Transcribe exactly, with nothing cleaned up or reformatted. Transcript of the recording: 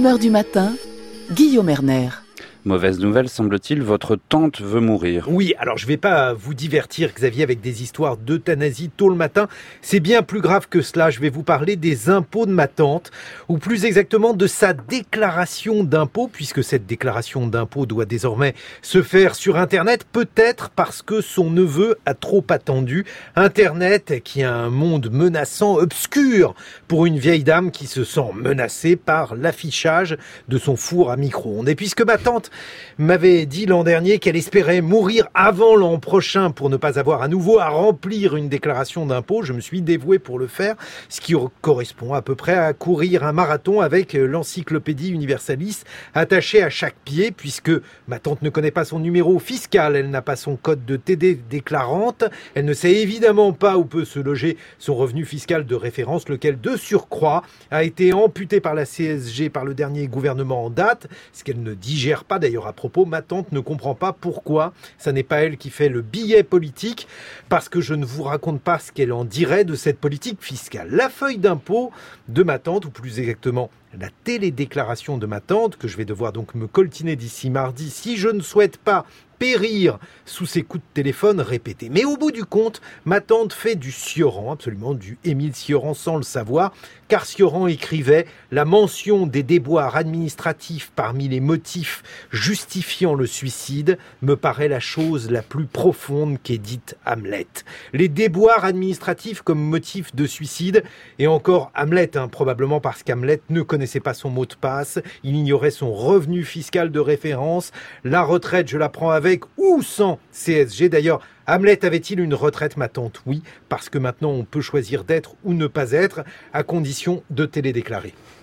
neuf heures du matin, Guillaume Erner. Mauvaise nouvelle, semble-t-il, votre tante veut mourir. Oui, alors je vais pas vous divertir, Xavier, avec des histoires d'euthanasie tôt le matin. C'est bien plus grave que cela. Je vais vous parler des impôts de ma tante, ou plus exactement de sa déclaration d'impôt, puisque cette déclaration d'impôt doit désormais se faire sur Internet, peut-être parce que son neveu a trop attendu. Internet, qui est un monde menaçant, obscur, pour une vieille dame qui se sent menacée par l'affichage de son four à micro-ondes. Et puisque ma tante m'avait dit l'an dernier qu'elle espérait mourir avant l'an prochain pour ne pas avoir à nouveau à remplir une déclaration d'impôt, je me suis dévoué pour le faire, ce qui correspond à peu près à courir un marathon avec l'encyclopédie Universalis attachée à chaque pied, puisque ma tante ne connaît pas son numéro fiscal, elle n'a pas son code de T D déclarante, elle ne sait évidemment pas où peut se loger son revenu fiscal de référence, lequel de surcroît a été amputé par la C S G par le dernier gouvernement en date, ce qu'elle ne digère pas. D'ailleurs, à propos, ma tante ne comprend pas pourquoi ça n'est pas elle qui fait le billet politique, parce que je ne vous raconte pas ce qu'elle en dirait de cette politique fiscale. La feuille d'impôt de ma tante, ou plus exactement la télédéclaration de ma tante, que je vais devoir donc me coltiner d'ici mardi si je ne souhaite pas périr sous ses coups de téléphone répétés. Mais au bout du compte, ma tante fait du Cioran, absolument du Émile Cioran sans le savoir, car Cioran écrivait « La mention des déboires administratifs parmi les motifs justifiant le suicide me paraît la chose la plus profonde qu'ait dite Hamlet. » Les déboires administratifs comme motif de suicide, et encore Hamlet, hein, probablement parce qu'Hamlet ne connaissait pas son mot de passe, il ignorait son revenu fiscal de référence, la retraite, je la prends avec ou sans C S G. D'ailleurs, Hamlet avait-il une retraite, ma tante? Oui, parce que maintenant on peut choisir d'être ou ne pas être, à condition de télédéclarer.